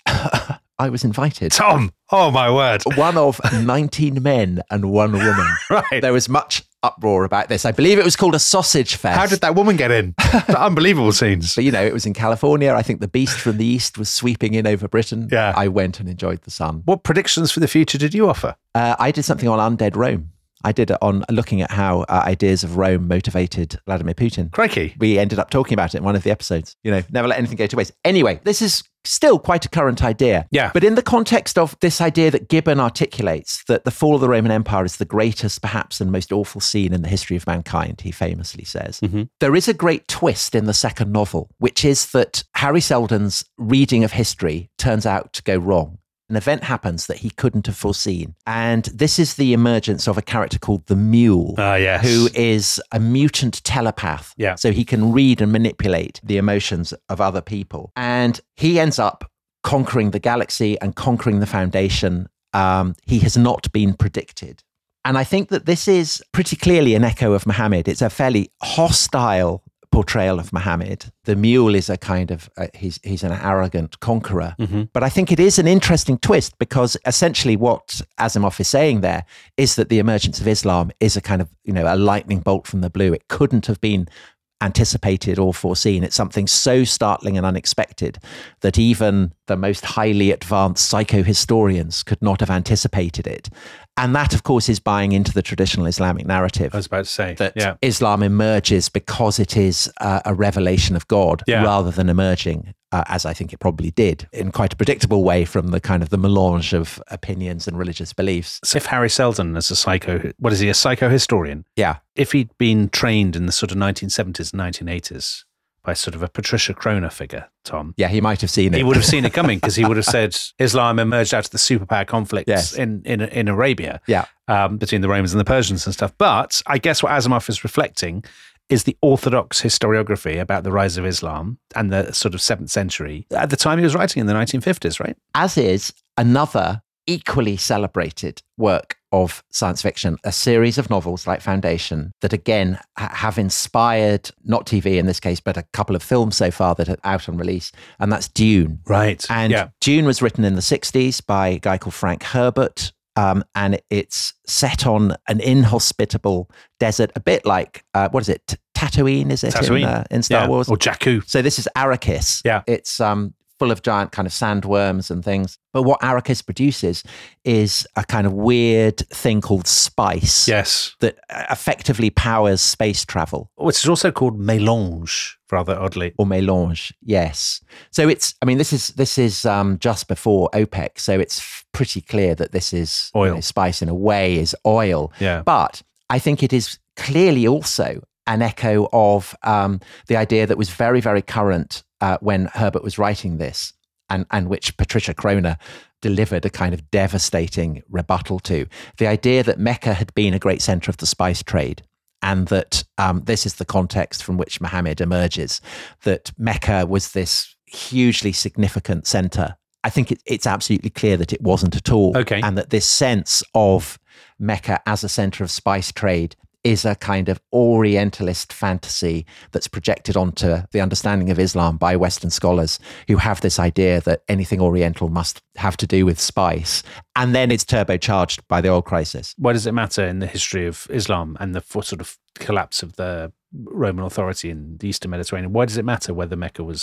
I was invited. Tom, oh my word. One of nineteen men and one woman. Right. There was much uproar about this. I believe it was called a sausage fest. How did that woman get in? Unbelievable scenes. But, you know, it was in California. I think the beast from the east was sweeping in over Britain. Yeah. I went and enjoyed the sun. What predictions for the future did you offer? Uh, I did something on undead Rome. I did it on looking at how uh, ideas of Rome motivated Vladimir Putin. Crikey. We ended up talking about it in one of the episodes. You know, never let anything go to waste. Anyway, this is still quite a current idea. Yeah. But in the context of this idea that Gibbon articulates, that the fall of the Roman Empire is the greatest, perhaps, and most awful scene in the history of mankind, he famously says, mm-hmm. there is a great twist in the second novel, which is that Harry Seldon's reading of history turns out to go wrong. An event happens that he couldn't have foreseen. And this is the emergence of a character called the Mule, Ah, yes. who is a mutant telepath. Yeah. So he can read and manipulate the emotions of other people. And he ends up conquering the galaxy and conquering the Foundation. Um, he has not been predicted. And I think that this is pretty clearly an echo of Muhammad. It's a fairly hostile portrayal of Muhammad. The Mule is a kind of, uh, he's he's an arrogant conqueror. Mm-hmm. But I think it is an interesting twist because essentially what Asimov is saying there is that the emergence of Islam is a kind of, you know, a lightning bolt from the blue. It couldn't have been anticipated or foreseen. It's something so startling and unexpected that even the most highly advanced psychohistorians could not have anticipated it. And that, of course, is buying into the traditional Islamic narrative. I was about to say that yeah. Islam emerges because it is uh, a revelation of God yeah. rather than emerging, uh, as I think it probably did, in quite a predictable way from the kind of the melange of opinions and religious beliefs. So if Harry Seldon as a psycho, what is he, a psychohistorian? Yeah. If he'd been trained in the sort of nineteen seventies and nineteen eighties by sort of a Patricia Croner figure, Tom. Yeah, he might have seen it. He would have seen it coming because he would have said Islam emerged out of the superpower conflicts yes. in, in in Arabia yeah. um, between the Romans and the Persians and stuff. But I guess what Asimov is reflecting is the orthodox historiography about the rise of Islam and the sort of seventh century at the time he was writing in the nineteen fifties, right? As is another equally celebrated work of science fiction, a series of novels like Foundation that again ha- have inspired, not T V in this case, but a couple of films so far that are out on release, and that's Dune. Right. And yeah. Dune was written in the sixties by a guy called Frank Herbert, um, and it's set on an inhospitable desert, a bit like, uh, what is it, T- Tatooine, is it, Tatooine. in, uh, in Star yeah. Wars? Or Jakku. So this is Arrakis. Yeah. It's um, full of giant kind of sandworms and things. But what Arrakis produces is a kind of weird thing called spice. Yes. That effectively powers space travel. Which is also called mélange, rather oddly. Or mélange, yes. So it's, I mean, this is this is um, just before OPEC, so it's f- pretty clear that this is oil. You know, spice in a way is oil. Yeah. But I think it is clearly also an echo of um, the idea that was very, very current uh, when Herbert was writing this, and, and which Patricia Croner delivered a kind of devastating rebuttal to. The idea that Mecca had been a great center of the spice trade, and that um, this is the context from which Muhammad emerges, that Mecca was this hugely significant center. I think it, it's absolutely clear that it wasn't at all. Okay. And that this sense of Mecca as a center of spice trade is a kind of Orientalist fantasy that's projected onto the understanding of Islam by Western scholars who have this idea that anything Oriental must have to do with spice. And then it's turbocharged by the oil crisis. Why does it matter in the history of Islam and the sort of collapse of the Roman authority in the Eastern Mediterranean? Why does it matter whether Mecca was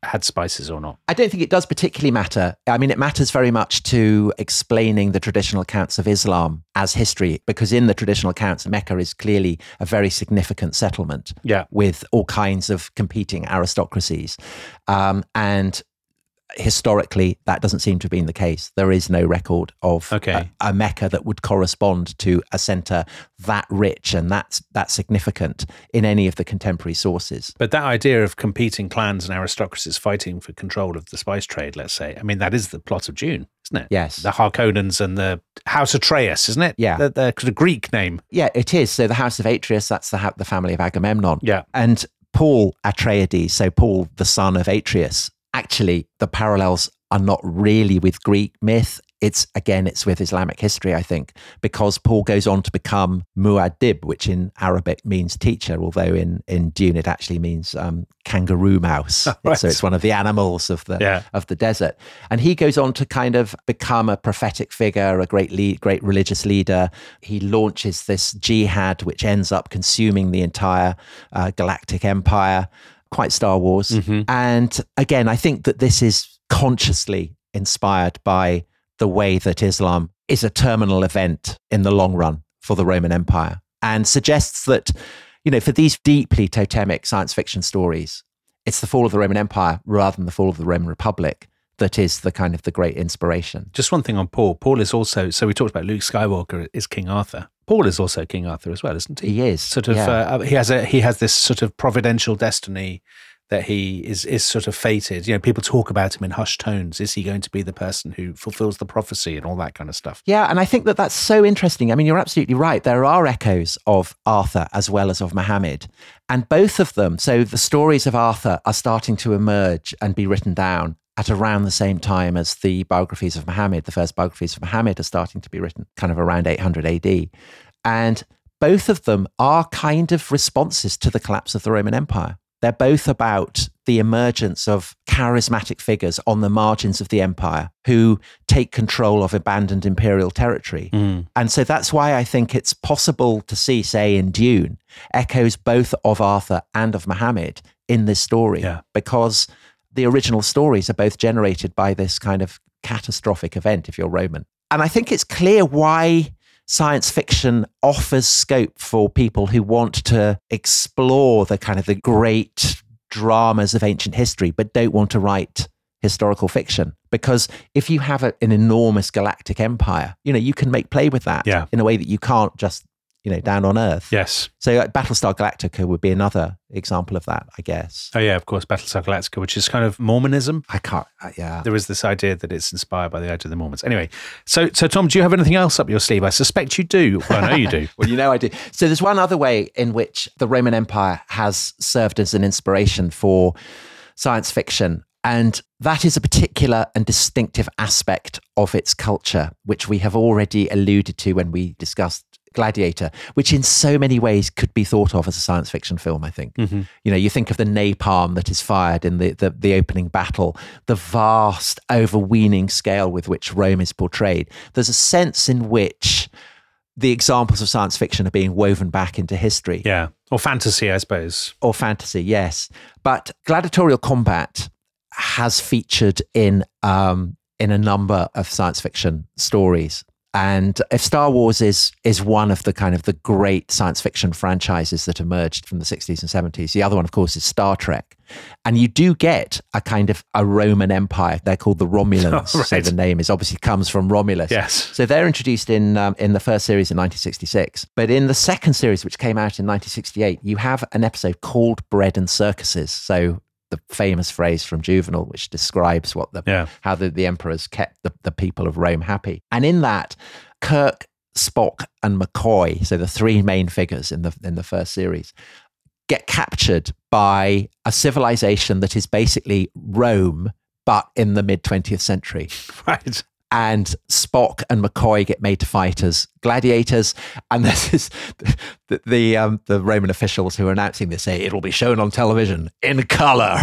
had spices or not? I don't think it does particularly matter. I mean, it matters very much to explaining the traditional accounts of Islam as history, because in the traditional accounts, Mecca is clearly a very significant settlement Yeah. with all kinds of competing aristocracies. Um, and historically, that doesn't seem to have been the case. There is no record of Okay. a, a Mecca that would correspond to a centre that rich and that, that significant in any of the contemporary sources. But that idea of competing clans and aristocracies fighting for control of the spice trade, let's say, I mean, that is the plot of Dune, isn't it? Yes. The Harkonnens and the House Atreus, isn't it? Yeah. The, the, the Greek name. Yeah, it is. So the House of Atreus, that's the, ha- the family of Agamemnon. Yeah. And Paul Atreides, so Paul, the son of Atreus, actually, the parallels are not really with Greek myth. It's, again, it's with Islamic history, I think, because Paul goes on to become Muad'Dib, which in Arabic means teacher, although in, in Dune it actually means um, kangaroo mouse. Right. So it's one of the animals of the Yeah. of the desert. And he goes on to kind of become a prophetic figure, a great lead, great religious leader. He launches this jihad, which ends up consuming the entire uh, galactic empire. Quite Star Wars. Mm-hmm. And again, I think that this is consciously inspired by the way that Islam is a terminal event in the long run for the Roman Empire, and suggests that, you know, for these deeply totemic science fiction stories, it's the fall of the Roman Empire rather than the fall of the Roman Republic that is the kind of the great inspiration. Just one thing on Paul. Paul is also, so we talked about Luke Skywalker is King Arthur. Paul is also King Arthur as well, isn't he? He is. Sort of, yeah. uh, he has a he has this sort of providential destiny that he is is sort of fated. You know, people talk about him in hushed tones. Is he going to be the person who fulfills the prophecy and all that kind of stuff? Yeah, and I think that that's so interesting. I mean, you're absolutely right. There are echoes of Arthur as well as of Muhammad. And both of them, so the stories of Arthur are starting to emerge and be written down at around the same time as the biographies of Muhammad. The first biographies of Muhammad are starting to be written kind of around eight hundred A D. And both of them are kind of responses to the collapse of the Roman Empire. They're both about the emergence of charismatic figures on the margins of the empire who take control of abandoned imperial territory. Mm. And so that's why I think it's possible to see, say, in Dune, echoes both of Arthur and of Muhammad in this story, Yeah. because the original stories are both generated by this kind of catastrophic event, if you're Roman. And I think it's clear why science fiction offers scope for people who want to explore the kind of the great dramas of ancient history, but don't want to write historical fiction. Because if you have a, an enormous galactic empire, you know, you can make play with that Yeah. in a way that you can't just, you know, down on Earth. Yes. So like, Battlestar Galactica would be another example of that, I guess. Oh yeah, of course, Battlestar Galactica, which is kind of Mormonism. I can't, uh, yeah. There is this idea that it's inspired by the idea of the Mormons. Anyway, so so Tom, do you have anything else up your sleeve? I suspect you do. Well, I know you do. Well, you know I do. So there's one other way in which the Roman Empire has served as an inspiration for science fiction. And that is a particular and distinctive aspect of its culture, which we have already alluded to when we discussed Gladiator, which in so many ways could be thought of as a science fiction film, I think. Mm-hmm. You know, you think of the napalm that is fired in the, the, the opening battle, the vast, overweening scale with which Rome is portrayed. There's a sense in which the examples of science fiction are being woven back into history. Yeah. Or fantasy, I suppose. Or fantasy, yes. But gladiatorial combat has featured in um, in a number of science fiction stories. And if Star Wars is is one of the kind of the great science fiction franchises that emerged from the sixties and seventies, the other one, of course, is Star Trek. And you do get a kind of a Roman Empire. They're called the Romulans. Oh, right. So the name is obviously comes from Romulus. Yes. So they're introduced in um, in the first series in nineteen sixty-six. But in the second series, which came out in nineteen sixty-eight, you have an episode called Bread and Circuses. So the famous phrase from Juvenal, which describes what the Yeah. how the, the emperors kept the, the people of Rome happy. And in that, Kirk, Spock, and McCoy, so the three main figures in the in the first series, get captured by a civilization that is basically Rome, but in the mid twentieth century. Right. And Spock and McCoy get made to fight as gladiators. And this is the the, um, the Roman officials who are announcing this say it'll be shown on television in color.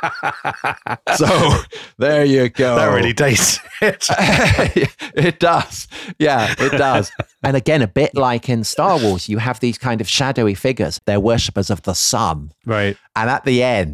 So there you go. That really dates it. It does. Yeah, it does. And again, a bit like in Star Wars, you have these kind of shadowy figures. They're worshippers of the sun. Right. And at the end,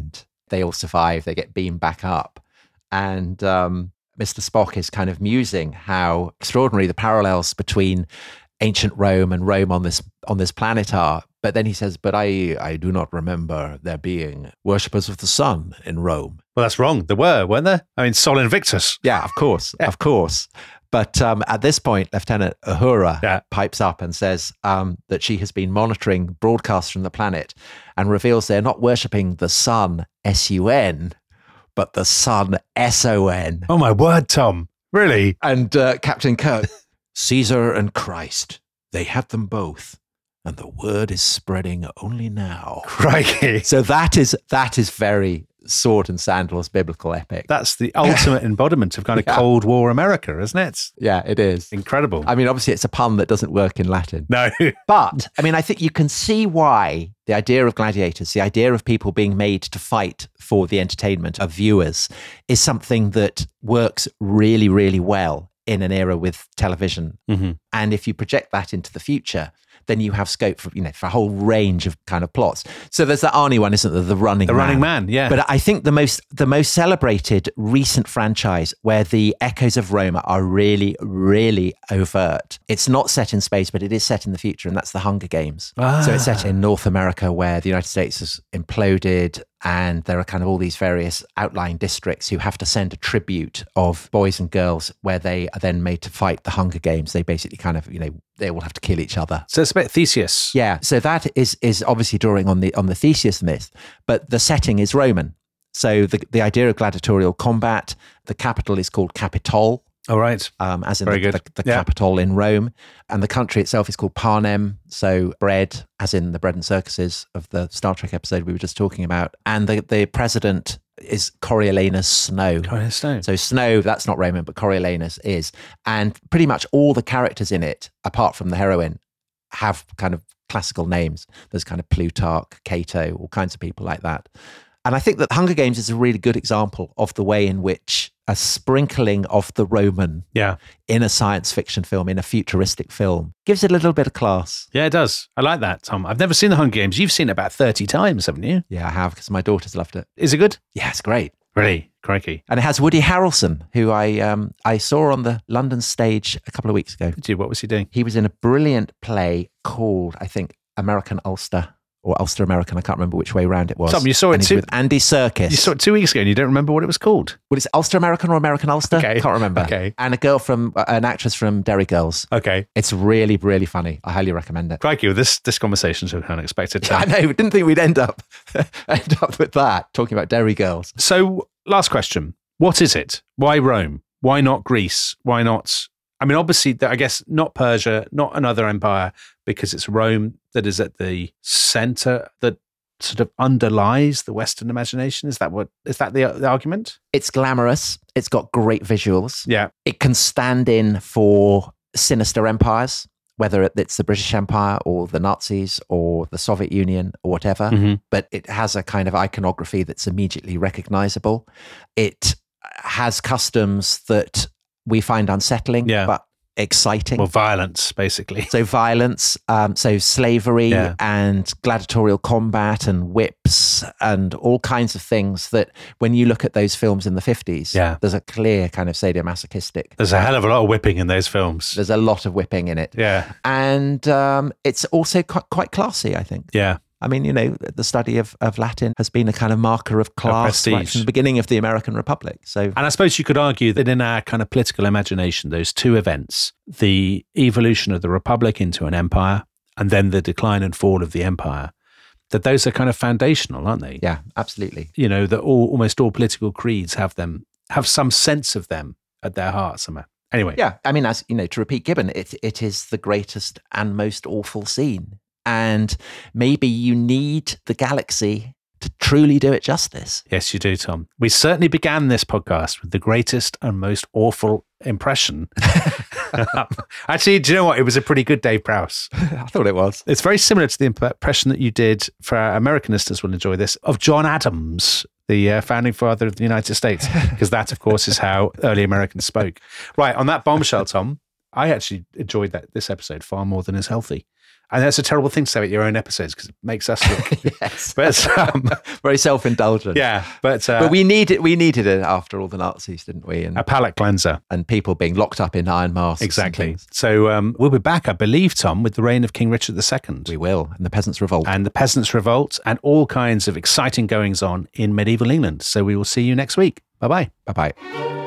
they all survive. They get beamed back up. And um, Mister Spock is kind of musing how extraordinary the parallels between ancient Rome and Rome on this on this planet are. But then he says, but I, I do not remember there being worshippers of the sun in Rome. Well, that's wrong. There were, weren't there? I mean, Sol Invictus. Yeah, of course, yeah. of course. But um, at this point, Lieutenant Uhura yeah. pipes up and says um, that she has been monitoring broadcasts from the planet and reveals they're not worshipping the sun, S U N, but the sun, S O N. Oh, my word, Tom. Really? And uh, Captain Kirk, Caesar and Christ, they had them both. And the word is spreading only now. Crikey. So that is that is very sword and sandals biblical epic. That's the ultimate embodiment of kind of yeah. Cold War America, isn't it? Yeah, it is. Incredible. I mean, obviously it's a pun that doesn't work in Latin. No. But, I mean, I think you can see why the idea of gladiators, the idea of people being made to fight for the entertainment of viewers is something that works really, really well in an era with television. Mm-hmm. And if you project that into the future, then you have scope for, you know, for a whole range of kind of plots. So there's that Arnie one, isn't there? The Running The Man. Running Man, yeah. But I think the most the most celebrated recent franchise where the echoes of Rome are really, really overt. It's not set in space, but it is set in the future, and that's the Hunger Games. Ah. So it's set in North America where the United States has imploded, and there are kind of all these various outlying districts who have to send a tribute of boys and girls where they are then made to fight the Hunger Games. They basically kind of, you know, they all have to kill each other. So it's a bit Theseus. Yeah. So that is is obviously drawing on the on the Theseus myth, but the setting is Roman. So the the idea of gladiatorial combat, the capital is called Capitol. All right. Um, as in Very the, good. the, the yeah. capital in Rome. And the country itself is called Panem. So bread, as in the bread and circuses of the Star Trek episode we were just talking about. And the, the president is Coriolanus Snow. Coriolanus Snow. So Snow, that's not Roman, but Coriolanus is. And pretty much all the characters in it, apart from the heroine, have kind of classical names. There's kind of Plutarch, Cato, all kinds of people like that. And I think that Hunger Games is a really good example of the way in which a sprinkling of the Roman yeah. in a science fiction film, in a futuristic film, gives it a little bit of class. Yeah, it does. I like that, Tom. I've never seen the Hunger Games. You've seen it about thirty times, haven't you? Yeah, I have, because my daughter's loved it. Is it good? Yeah, it's great. Really? Crikey. And it has Woody Harrelson, who I um, I saw on the London stage a couple of weeks ago. Did you? What was he doing? He was in a brilliant play called, I think, American Ulster. Or Ulster American, I can't remember which way round it was. Tom, you saw it and two- with Andy Serkis. You saw it two weeks ago and you don't remember what it was called? Well, it's Ulster American or American Ulster? Okay. Can't remember. Okay. And a girl from, uh, an actress from Derry Girls. Okay. It's really, really funny. I highly recommend it. Crikey, well, this, this conversation's so unexpected. I know, didn't think we'd end up, end up with that, talking about Derry Girls. So, last question. What is it? Why Rome? Why not Greece? Why not... I mean, obviously, I guess not Persia, not another empire, because it's Rome that is at the center, that sort of underlies the Western imagination. Is that what, is that the, the argument? It's glamorous. It's got great visuals. Yeah. It can stand in for sinister empires, whether it's the British Empire or the Nazis or the Soviet Union or whatever. Mm-hmm. But it has a kind of iconography that's immediately recognizable. It has customs that we find unsettling, yeah. but exciting. Well, violence, basically. So violence, um, so slavery yeah. and gladiatorial combat and whips and all kinds of things that when you look at those films in the fifties, yeah. there's a clear kind of sadomasochistic. There's a hell of a lot of whipping in those films. There's a lot of whipping in it. Yeah. And um, it's also quite, quite classy, I think. Yeah. I mean, you know, the study of, of Latin has been a kind of marker of class right from the beginning of the American Republic. So, and I suppose you could argue that in our kind of political imagination, those two events, the evolution of the Republic into an empire and then the decline and fall of the empire, that those are kind of foundational, aren't they? Yeah, absolutely. You know, that all, almost all political creeds have them, have some sense of them at their heart somewhere. Anyway. Yeah, I mean, as you know, to repeat Gibbon, it it is the greatest and most awful scene. And maybe you need the galaxy to truly do it justice. Yes, you do, Tom. We certainly began this podcast with the greatest and most awful impression. Actually, do you know what? It was a pretty good Dave Prowse. I thought it was. It's very similar to the impression that you did, for our American listeners will enjoy this, of John Adams, the uh, founding father of the United States, because that, of course, is how early Americans spoke. Right, on that bombshell, Tom, I actually enjoyed that this episode far more than is healthy. And that's a terrible thing to say about your own episodes because it makes us look. Yes, but, um, very self-indulgent. Yeah, but uh, but we needed we needed it after all the Nazis, didn't we? And a palate cleanser and people being locked up in iron masks. Exactly. So um, we'll be back, I believe, Tom, with the reign of King Richard the Second. We will, and the Peasants' Revolt, and the Peasants' Revolt, and all kinds of exciting goings on in medieval England. So we will see you next week. Bye bye. Bye bye.